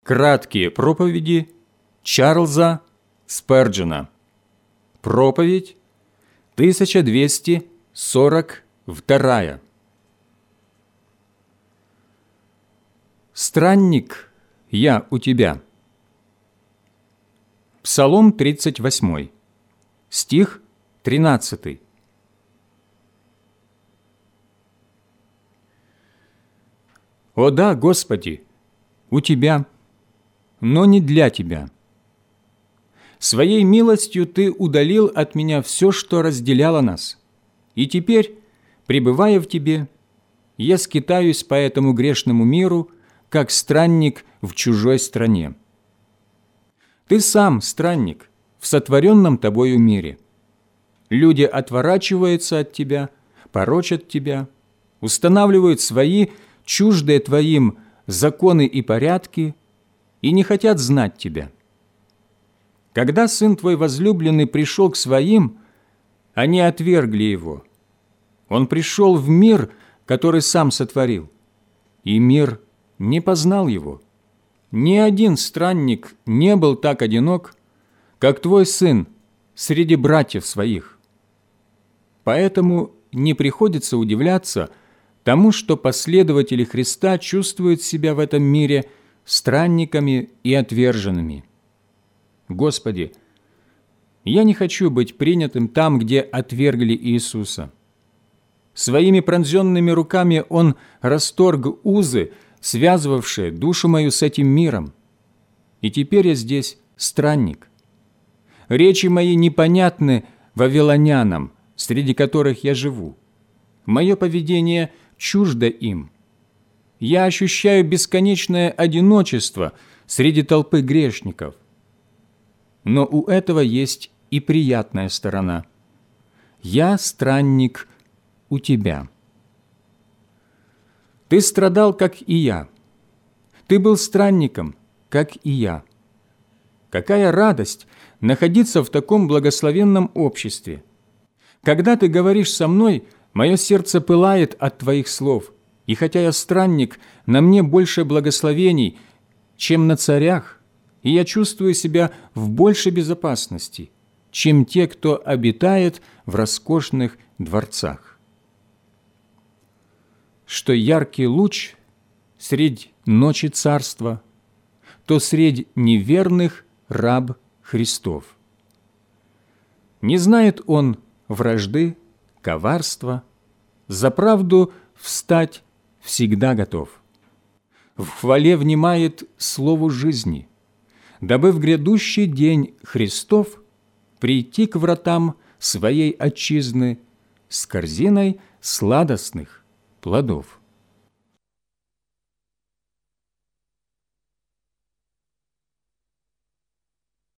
Краткие проповеди Чарльза Сперджена. Проповедь 1242. «Странник я у тебя». Псалом 38, стих 13. «О да, Господи, у Тебя, но не для Тебя. Своей милостью Ты удалил от меня все, что разделяло нас, и теперь, пребывая в Тебе, я скитаюсь по этому грешному миру, как странник в чужой стране. Ты сам странник в сотворенном Тобою мире. Люди отворачиваются от Тебя, порочат Тебя, устанавливают свои, чуждые Твоим, законы и порядки, и не хотят знать Тебя. Когда Сын Твой возлюбленный пришел к Своим, они отвергли Его. Он пришел в мир, который Сам сотворил, и мир не познал Его. Ни один странник не был так одинок, как Твой Сын среди братьев Своих. Поэтому не приходится удивляться тому, что последователи Христа чувствуют себя в этом мире странниками и отверженными. Господи, я не хочу быть принятым там, где отвергли Иисуса. Своими пронзенными руками Он расторг узы, связывавшие душу мою с этим миром. И теперь я здесь странник. Речи мои непонятны вавилонянам, среди которых я живу. Мое поведение чуждо им. Я ощущаю бесконечное одиночество среди толпы грешников. Но у этого есть и приятная сторона. Я странник у Тебя. Ты страдал, как и я. Ты был странником, как и я. Какая радость находиться в таком благословенном обществе! Когда Ты говоришь со мной, мое сердце пылает от Твоих слов, и хотя я странник, на мне больше благословений, чем на царях, и я чувствую себя в большей безопасности, чем те, кто обитает в роскошных дворцах. Что яркий луч средь ночи царства, то средь неверных раб Христов. Не знает он вражды, коварства, за правду встать всегда готов. В хвале внимает слову жизни, дабы в грядущий день Христов прийти к вратам своей отчизны с корзиной сладостных плодов.